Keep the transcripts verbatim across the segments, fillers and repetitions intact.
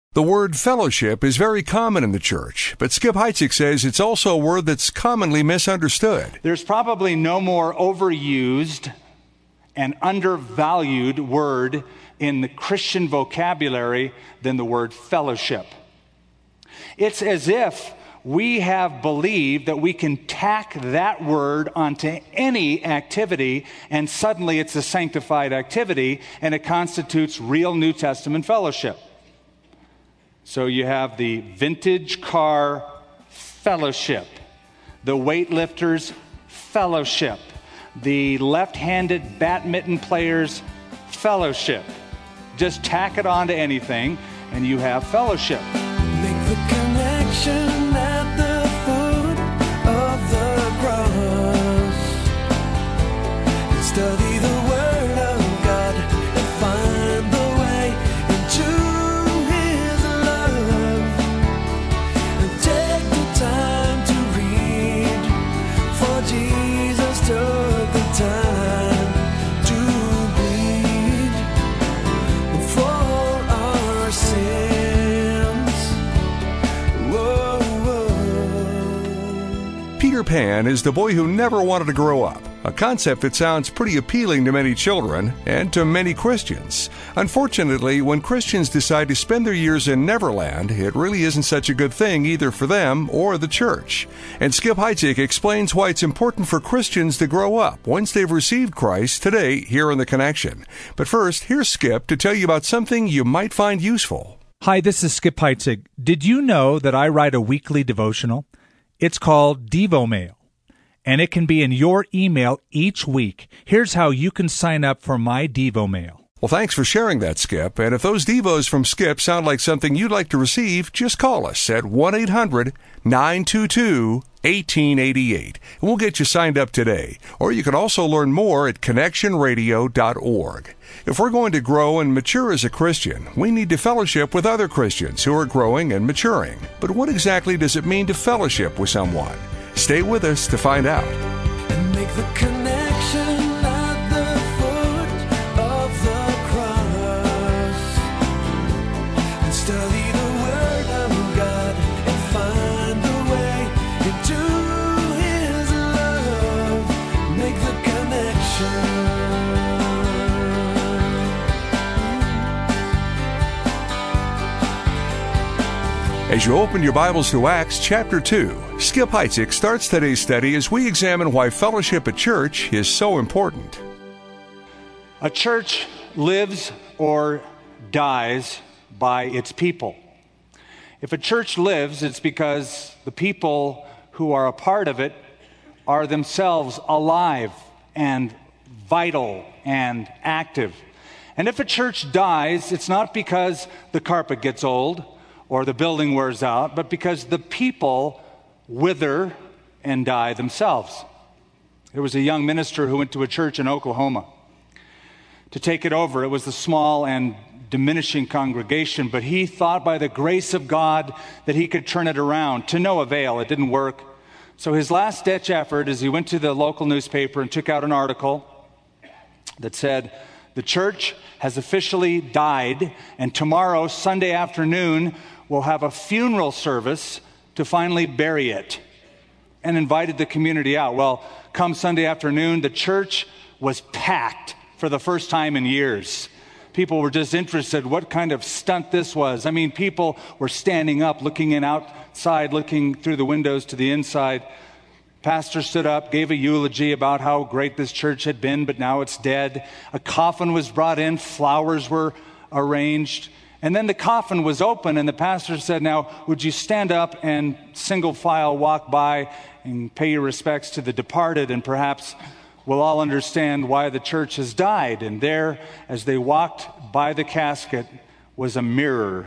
The word fellowship is very common in the church, but Skip Heitzig says it's also a word that's commonly misunderstood. There's probably no more overused and undervalued word in the Christian vocabulary than the word fellowship. It's as if we have believed that we can tack that word onto any activity and suddenly it's a sanctified activity and it constitutes real New Testament fellowship. So you have the vintage car fellowship, the weightlifters fellowship, the left-handed badminton players fellowship. Just tack it onto anything and you have fellowship. Make the connection at the foot of the cross. Study the word of God and find the way into his love. And take the time to read, for Jesus took the time to bleed for our sins. Whoa, whoa. Peter Pan is the boy who never wanted to grow up, a concept that sounds pretty appealing to many children and to many Christians. Unfortunately, when Christians decide to spend their years in Neverland, it really isn't such a good thing either for them or the church. And Skip Heitzig explains why it's important for Christians to grow up once they've received Christ today here in The Connection. But first, here's Skip to tell you about something you might find useful. Hi, this is Skip Heitzig. Did you know that I write a weekly devotional? It's called DevoMail, and it can be in your email each week. Here's how you can sign up for my DevoMail. Well, thanks for sharing that, Skip. And if those Devos from Skip sound like something you'd like to receive, just call us at one eight hundred nine two two one eight eight eight. And we'll get you signed up today. Or you can also learn more at connection radio dot org. If we're going to grow and mature as a Christian, we need to fellowship with other Christians who are growing and maturing. But what exactly does it mean to fellowship with someone? Stay with us to find out. And make the connection at the foot of the cross. And study the word of God and find the way into his love. Make the connection. As you open your Bibles to Acts chapter two, Skip Heitzig starts today's study as we examine why fellowship at church is so important. A church lives or dies by its people. If a church lives, it's because the people who are a part of it are themselves alive and vital and active. And if a church dies, it's not because the carpet gets old or the building wears out, but because the people wither and die themselves. There was a young minister who went to a church in Oklahoma to take it over. It was a small and diminishing congregation, but he thought by the grace of God that he could turn it around. To no avail, it didn't work. So his last-ditch effort is he went to the local newspaper and took out an article that said, "The church has officially died, and tomorrow, Sunday afternoon, we'll have a funeral service to finally bury it," and invited the community out. Well, come Sunday afternoon, the church was packed for the first time in years. People were just interested what kind of stunt this was. I mean, people were standing up, looking in outside, looking through the windows to the inside. Pastor stood up, gave a eulogy about how great this church had been, but now it's dead. A coffin was brought in, flowers were arranged. And then the coffin was open, and the pastor said, "Now, would you stand up and single file walk by and pay your respects to the departed, and perhaps we'll all understand why the church has died." And there, as they walked by the casket, was a mirror,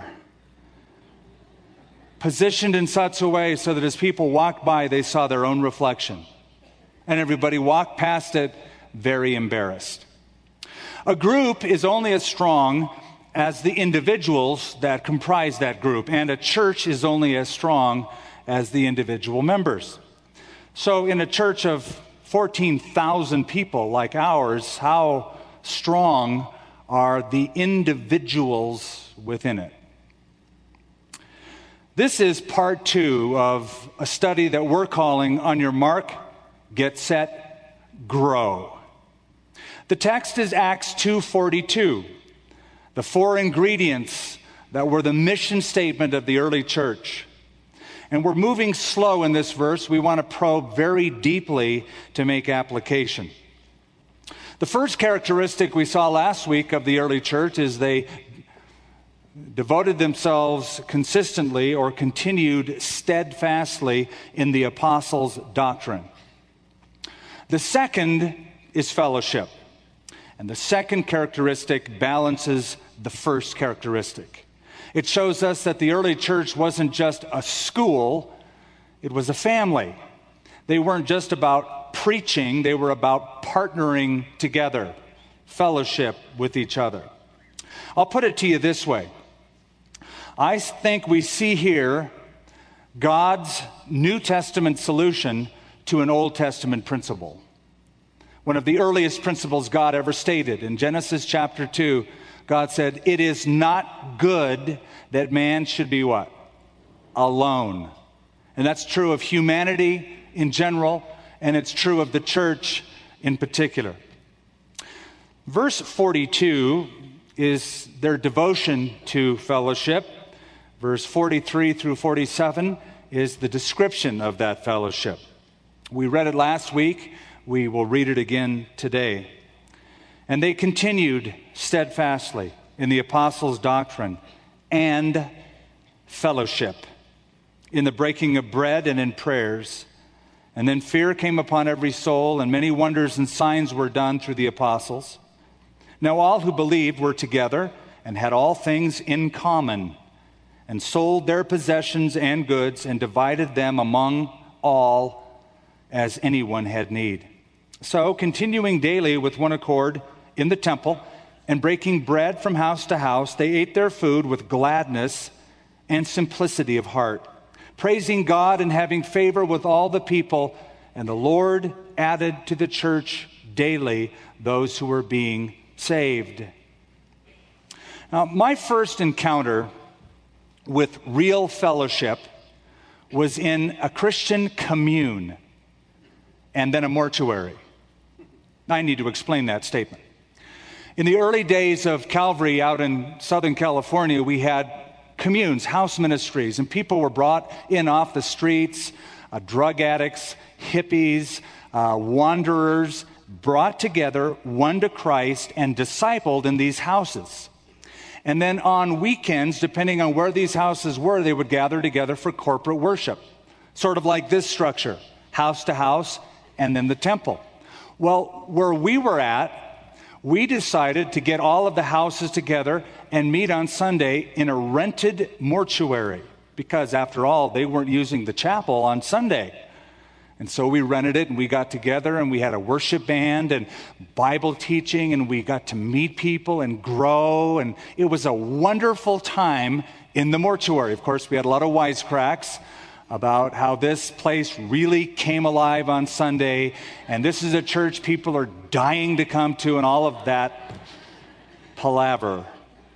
positioned in such a way so that as people walked by, they saw their own reflection. And everybody walked past it very embarrassed. A group is only as strong as the individuals that comprise that group, and a church is only as strong as the individual members. So in a church of fourteen thousand people like ours, how strong are the individuals within it? This is part two of a study that we're calling On Your Mark, Get Set, Grow. The text is Acts two forty-two, the four ingredients that were the mission statement of the early church. And we're moving slow in this verse. We want to probe very deeply to make application. The first characteristic we saw last week of the early church is they devoted themselves consistently or continued steadfastly in the apostles' doctrine. The second is fellowship. And the second characteristic balances the first characteristic. It shows us that the early church wasn't just a school, it was a family. They weren't just about preaching, they were about partnering together, fellowship with each other. I'll put it to you this way. I think we see here God's New Testament solution to an Old Testament principle. One of the earliest principles God ever stated. In Genesis chapter two, God said, "It is not good that man should be" what? Alone. And that's true of humanity in general, and it's true of the church in particular. Verse forty-two is their devotion to fellowship. Verse forty-three through forty-seven is the description of that fellowship. We read it last week. We will read it again today. And they continued steadfastly in the apostles' doctrine and fellowship, in the breaking of bread and in prayers. And then fear came upon every soul, and many wonders and signs were done through the apostles. Now all who believed were together and had all things in common, and sold their possessions and goods and divided them among all as anyone had need. So, continuing daily with one accord in the temple and breaking bread from house to house, they ate their food with gladness and simplicity of heart, praising God and having favor with all the people. And the Lord added to the church daily those who were being saved. Now, my first encounter with real fellowship was in a Christian commune and then a mortuary. I need to explain that statement. In the early days of Calvary out in Southern California, we had communes, house ministries, and people were brought in off the streets, uh, drug addicts, hippies, uh, wanderers, brought together, won to Christ, and discipled in these houses. And then on weekends, depending on where these houses were, they would gather together for corporate worship. Sort of like this structure, house to house, and then the temple. Well, where we were at, we decided to get all of the houses together and meet on Sunday in a rented mortuary. Because after all, they weren't using the chapel on Sunday. And so we rented it and we got together and we had a worship band and Bible teaching and we got to meet people and grow. And it was a wonderful time in the mortuary. Of course, we had a lot of wisecracks about how this place really came alive on Sunday. And this is a church people are dying to come to and all of that palaver.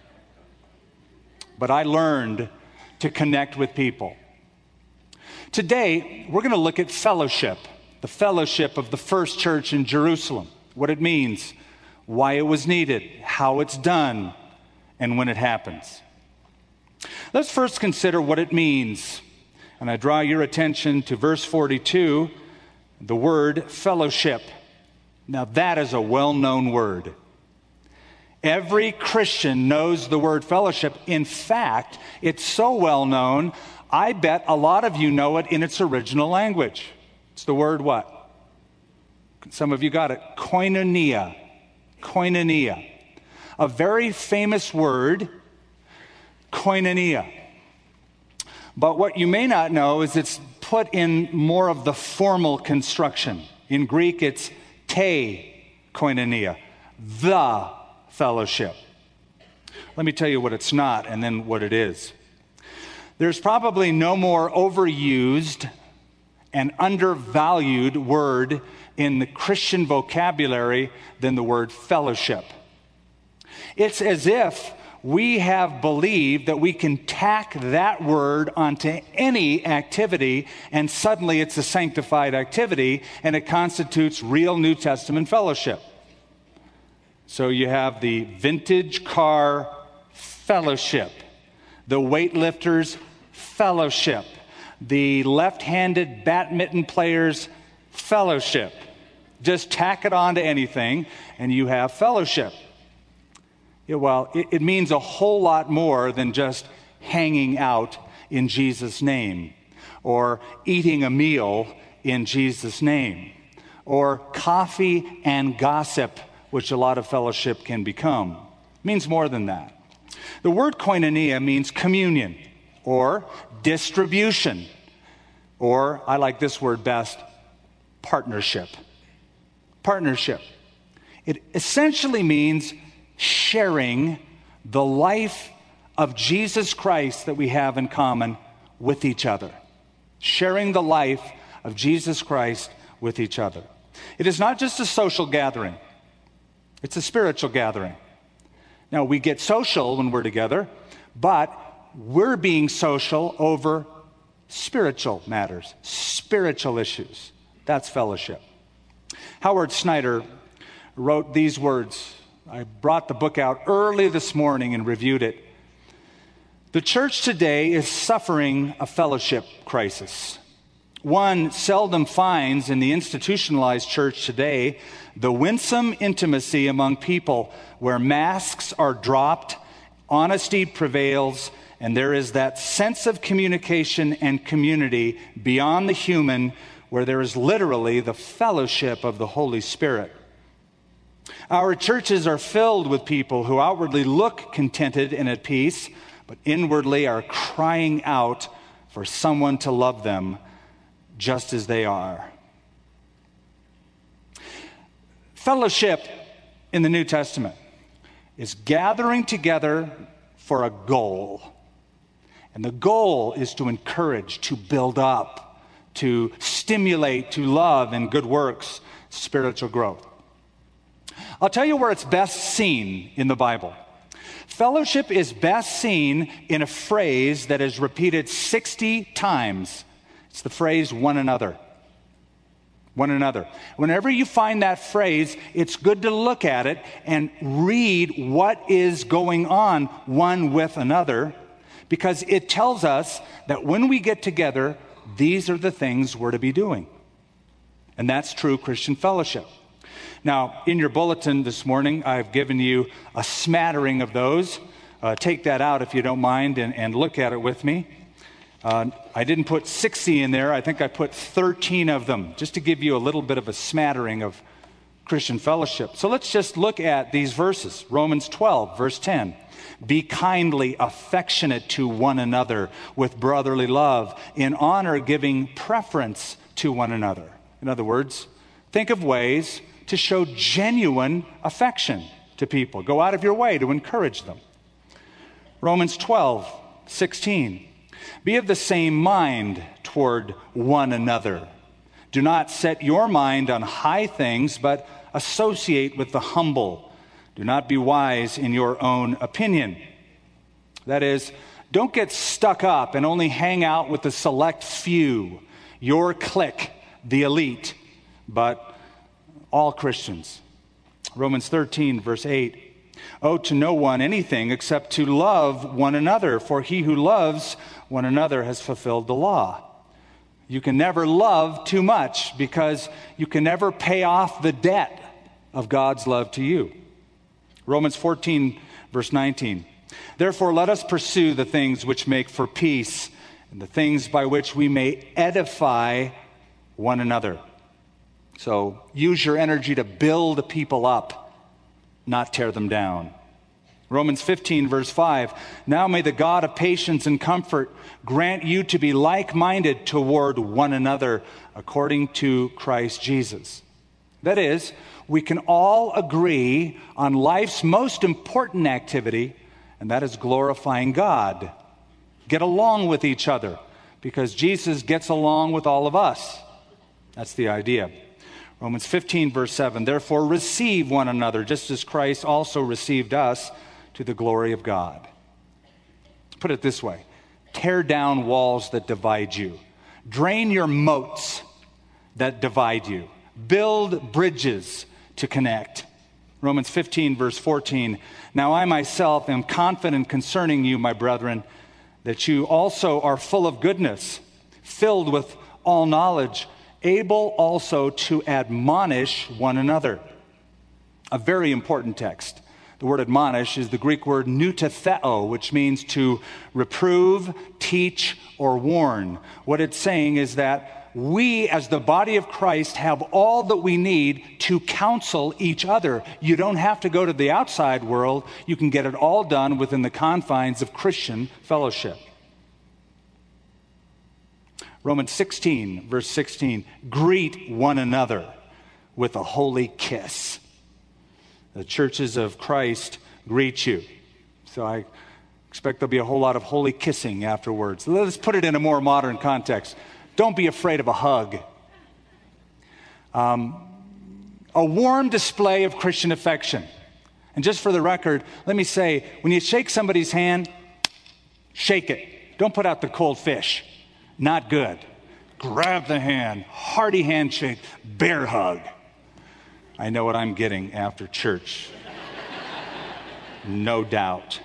But I learned to connect with people. Today, we're going to look at fellowship, the fellowship of the first church in Jerusalem, what it means, why it was needed, how it's done, and when it happens. Let's first consider what it means. And I draw your attention to verse forty-two, the word fellowship. Now that is a well-known word. Every Christian knows the word fellowship. In fact, it's so well-known, I bet a lot of you know it in its original language. It's the word what? Some of you got it. Koinonia. Koinonia. A very famous word, koinonia. But what you may not know is it's put in more of the formal construction. In Greek, it's te koinonia, the fellowship. Let me tell you what it's not and then what it is. There's probably no more overused and undervalued word in the Christian vocabulary than the word fellowship. It's as if we have believed that we can tack that word onto any activity, and suddenly it's a sanctified activity, and it constitutes real New Testament fellowship. So you have the vintage car fellowship, the weightlifters fellowship, the left-handed badminton players fellowship. Just tack it on to anything, and you have fellowship. Yeah, well, it, it means a whole lot more than just hanging out in Jesus' name, or eating a meal in Jesus' name, or coffee and gossip, which a lot of fellowship can become. It means more than that. The word koinonia means communion, or distribution, or, I like this word best, partnership. Partnership. It essentially means sharing the life of Jesus Christ that we have in common with each other. Sharing the life of Jesus Christ with each other. It is not just a social gathering. It's a spiritual gathering. Now, we get social when we're together, but we're being social over spiritual matters, spiritual issues. That's fellowship. Howard Snyder wrote these words. I brought the book out early this morning and reviewed it. The church today is suffering a fellowship crisis. One seldom finds in the institutionalized church today the winsome intimacy among people where masks are dropped, honesty prevails, and there is that sense of communication and community beyond the human, where there is literally the fellowship of the Holy Spirit. Our churches are filled with people who outwardly look contented and at peace, but inwardly are crying out for someone to love them just as they are. Fellowship in the New Testament is gathering together for a goal. And the goal is to encourage, to build up, to stimulate, to love and good works, spiritual growth. I'll tell you where it's best seen in the Bible. Fellowship is best seen in a phrase that is repeated sixty times. It's the phrase one another. One another. Whenever you find that phrase, it's good to look at it and read what is going on one with another, because it tells us that when we get together, these are the things we're to be doing. And that's true Christian fellowship. Now, in your bulletin this morning, I've given you a smattering of those. Uh, take that out if you don't mind and, and look at it with me. Uh, I didn't put sixty in there. I think I put thirteen of them, just to give you a little bit of a smattering of Christian fellowship. So let's just look at these verses. Romans twelve, verse ten. Be kindly affectionate to one another with brotherly love, in honor giving preference to one another. In other words, think of ways to show genuine affection to people. Go out of your way to encourage them. Romans twelve, sixteen. Be of the same mind toward one another. Do not set your mind on high things, but associate with the humble. Do not be wise in your own opinion. That is, don't get stuck up and only hang out with the select few, your clique, the elite, but all Christians. Romans thirteen, verse eight. Owe to no one anything except to love one another, for he who loves one another has fulfilled the law. You can never love too much, because you can never pay off the debt of God's love to you. Romans fourteen, verse nineteen. Therefore, let us pursue the things which make for peace, and the things by which we may edify one another. So use your energy to build people up, not tear them down. Romans fifteen, verse five. Now may the God of patience and comfort grant you to be like-minded toward one another according to Christ Jesus. That is, we can all agree on life's most important activity, and that is glorifying God. Get along with each other, because Jesus gets along with all of us. That's the idea. Romans fifteen, verse seven. Therefore receive one another, just as Christ also received us, to the glory of God. Put it this way: tear down walls that divide you. Drain your moats that divide you. Build bridges to connect. Romans fifteen, verse fourteen. Now I myself am confident concerning you, my brethren, that you also are full of goodness, filled with all knowledge, able also to admonish one another. A very important text. The word admonish is the Greek word nutetheo, which means to reprove, teach, or warn. What it's saying is that we, as the body of Christ, have all that we need to counsel each other. You don't have to go to the outside world. You can get it all done within the confines of Christian fellowship. Romans sixteen, verse sixteen, greet one another with a holy kiss. The churches of Christ greet you. So I expect there'll be a whole lot of holy kissing afterwards. Let's put it in a more modern context. Don't be afraid of a hug. Um, a warm display of Christian affection. And just for the record, let me say, when you shake somebody's hand, shake it. Don't put out the cold fish. Not good. Grab the hand, hearty handshake, bear hug. I know what I'm getting after church. No doubt.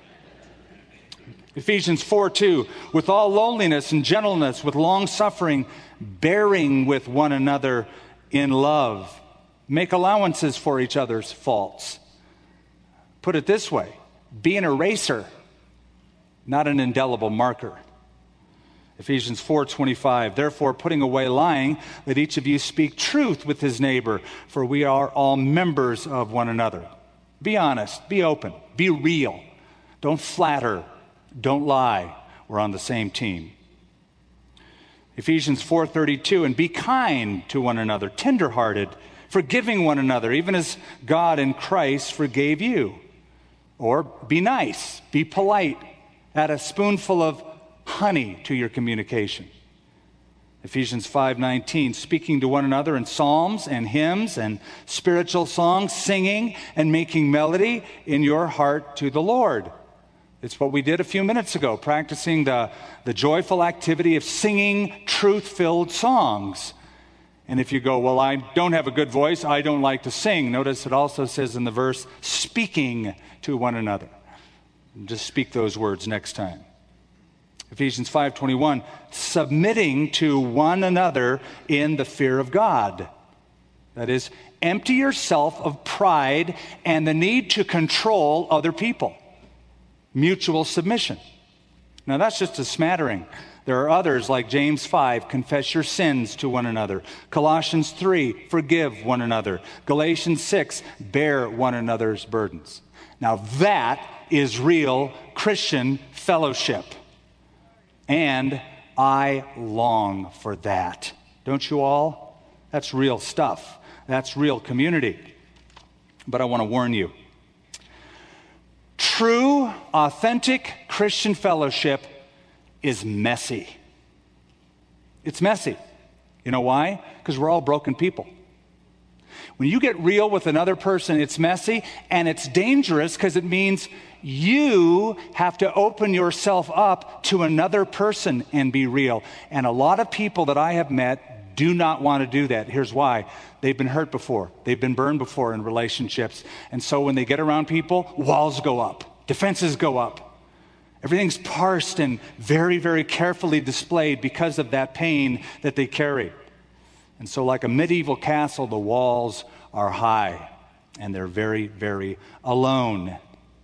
Ephesians four two, with all lowliness and gentleness, with long suffering, bearing with one another in love. Make allowances for each other's faults. Put it this way: be an eraser, not an indelible marker. Ephesians four twenty-five, therefore putting away lying, let each of you speak truth with his neighbor, for we are all members of one another. Be honest, be open, be real. Don't flatter, don't lie. We're on the same team. Ephesians four thirty-two, and be kind to one another, tenderhearted, forgiving one another, even as God in Christ forgave you. Or be nice, be polite, add a spoonful of honey to your communication. Ephesians five nineteen, speaking to one another in psalms and hymns and spiritual songs, singing and making melody in your heart to the Lord. It's what we did a few minutes ago, practicing the, the joyful activity of singing truth-filled songs. And if you go, well, I don't have a good voice, I don't like to sing, notice it also says in the verse, speaking to one another. Just speak those words next time. Ephesians five twenty-one, submitting to one another in the fear of God. That is, empty yourself of pride and the need to control other people. Mutual submission. Now that's just a smattering. There are others like James five, confess your sins to one another. Colossians three, forgive one another. Galatians six, bear one another's burdens. Now that is real Christian fellowship. And I long for that. Don't you all? That's real stuff. That's real community. But I want to warn you. True, authentic Christian fellowship is messy. It's messy. You know why? Because we're all broken people. When you get real with another person, it's messy and it's dangerous because it means you have to open yourself up to another person and be real. And a lot of people that I have met do not want to do that. Here's why. They've been hurt before. They've been burned before in relationships. And so when they get around people, walls go up. Defenses go up. Everything's parsed and very, very carefully displayed because of that pain that they carry. And so like a medieval castle, the walls are high and they're very, very alone.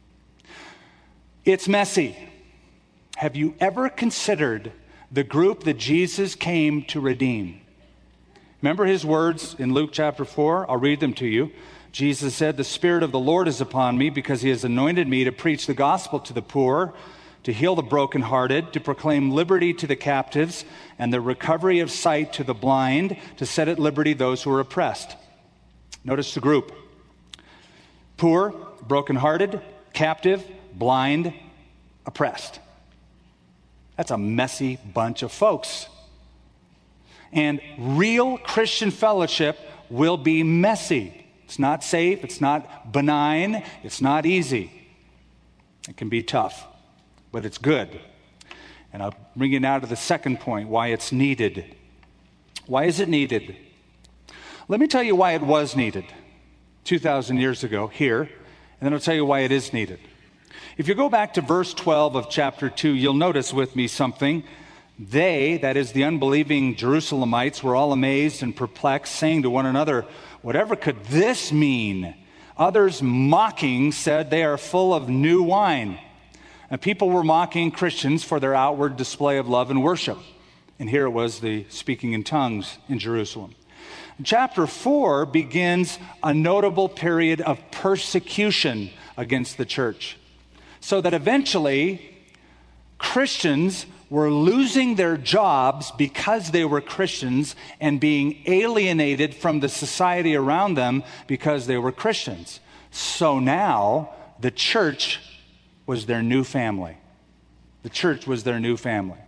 It's messy. Have you ever considered the group that Jesus came to redeem? Remember his words in Luke chapter four? I'll read them to you. Jesus said, the Spirit of the Lord is upon me because he has anointed me to preach the gospel to the poor, to heal the brokenhearted, to proclaim liberty to the captives, and the recovery of sight to the blind, to set at liberty those who are oppressed. Notice the group. Poor, brokenhearted, captive, blind, oppressed. That's a messy bunch of folks. And real Christian fellowship will be messy. It's not safe, it's not benign, it's not easy. It can be tough, but it's good. And I'll bring you now to the second point, why it's needed. Why is it needed? Let me tell you why it was needed two thousand years ago here, and then I'll tell you why it is needed. If you go back to verse twelve of chapter two, you'll notice with me something. They, that is the unbelieving Jerusalemites, were all amazed and perplexed, saying to one another, whatever could this mean? Others, mocking, said they are full of new wine. And people were mocking Christians for their outward display of love and worship. And here it was the speaking in tongues in Jerusalem. Chapter four begins a notable period of persecution against the church, so that eventually Christians were losing their jobs because they were Christians and being alienated from the society around them because they were Christians. So now the church was their new family. The church was their new family.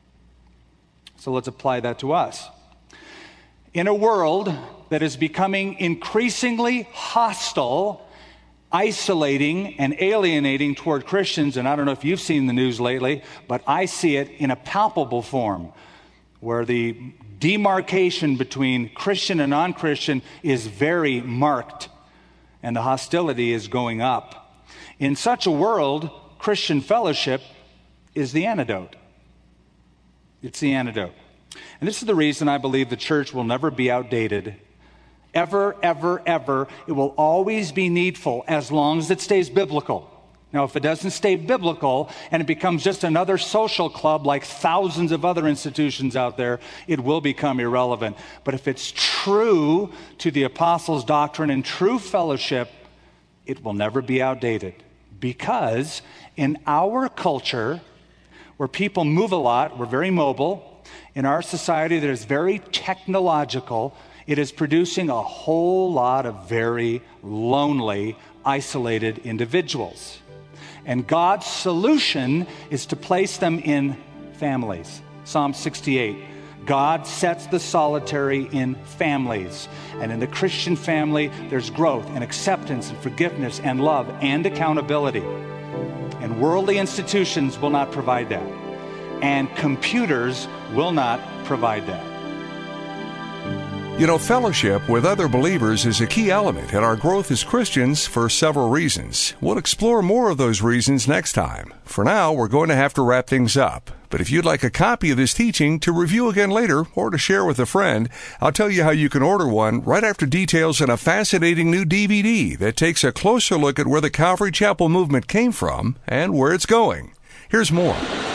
So let's apply that to us. In a world that is becoming increasingly hostile, isolating and alienating toward Christians, and I don't know if you've seen the news lately, but I see it in a palpable form, where the demarcation between Christian and non-Christian is very marked, and the hostility is going up. In such a world, Christian fellowship is the antidote. It's the antidote. And this is the reason I believe the church will never be outdated. Ever, ever, ever. It will always be needful as long as it stays biblical. Now, if it doesn't stay biblical and it becomes just another social club like thousands of other institutions out there, it will become irrelevant. But if it's true to the apostles' doctrine and true fellowship, it will never be outdated. Because in our culture, where people move a lot, we're very mobile, in our society that is very technological, it is producing a whole lot of very lonely, isolated individuals. And God's solution is to place them in families. Psalm sixty-eight, God sets the solitary in families. And in the Christian family, there's growth and acceptance and forgiveness and love and accountability. And worldly institutions will not provide that. And computers will not provide that. You know, fellowship with other believers is a key element in our growth as Christians for several reasons. We'll explore more of those reasons next time. For now, we're going to have to wrap things up. But if you'd like a copy of this teaching to review again later or to share with a friend, I'll tell you how you can order one right after details on a fascinating new D V D that takes a closer look at where the Calvary Chapel movement came from and where it's going. Here's more.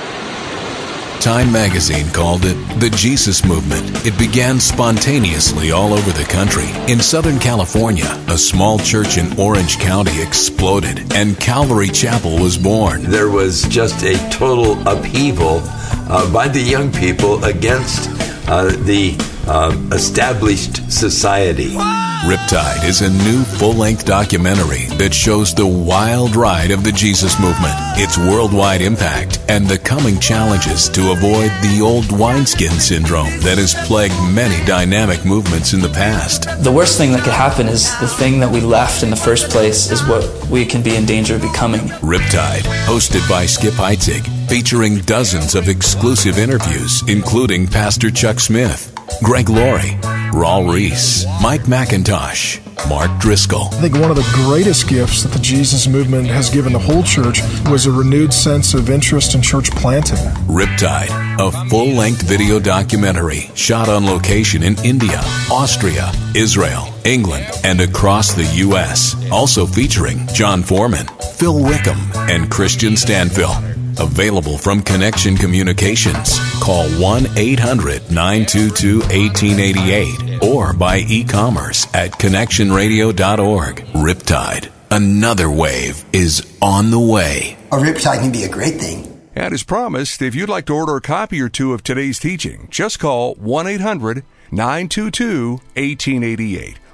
Time magazine called it the Jesus Movement. It began spontaneously all over the country. In Southern California, a small church in Orange County exploded, and Calvary Chapel was born. There was just a total upheaval uh, by the young people against uh, the uh, established society. Riptide is a new full-length documentary that shows the wild ride of the Jesus movement, its worldwide impact, and the coming challenges to avoid the old wineskin syndrome that has plagued many dynamic movements in the past. The worst thing that could happen is the thing that we left in the first place is what we can be in danger of becoming. Riptide, hosted by Skip Heitzig, featuring dozens of exclusive interviews, including Pastor Chuck Smith, Greg Laurie, Raul Reese, Mike McIntosh, Mark Driscoll. I think one of the greatest gifts that the Jesus movement has given the whole church was a renewed sense of interest in church planting. Riptide, a full-length video documentary shot on location in India, Austria, Israel, England, and across the U S Also featuring John Foreman, Phil Wickham, and Christian Stanfill. Available from Connection Communications. Call one eight hundred nine two two one eight eight eight or by e-commerce at connection radio dot org. Riptide, another wave is on the way. A riptide can be a great thing. And as promised, if you'd like to order a copy or two of today's teaching, just call one eight hundred nine two two one eight eight eight.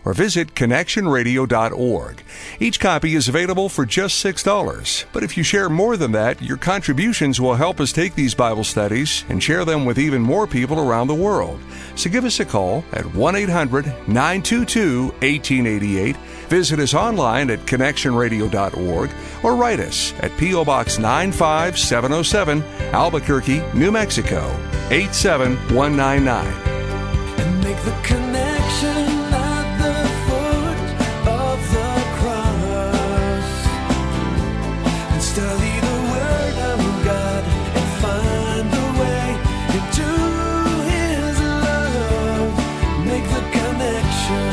or visit connection radio dot org. Each copy is available for just six dollars, but if you share more than that, your contributions will help us take these Bible studies and share them with even more people around the world. So give us a call at one eight hundred nine two two one eight eight eight, visit us online at connection radio dot org, or write us at P O. Box nine five seven oh seven, Albuquerque, New Mexico, eight seven one nine nine. And make the connection at the foot of the cross. And study the Word of God and find the way into His love. Make the connection.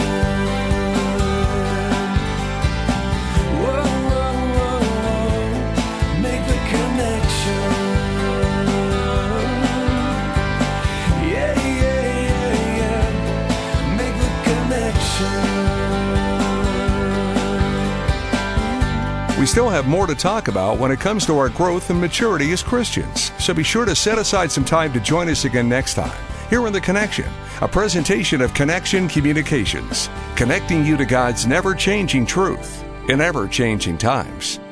Whoa, whoa, whoa, whoa. Make the connection. Yeah, yeah, yeah, yeah. Make the connection. We still have more to talk about when it comes to our growth and maturity as Christians, so be sure to set aside some time to join us again next time, here on The Connection, a presentation of Connection Communications, connecting you to God's never-changing truth in ever-changing times.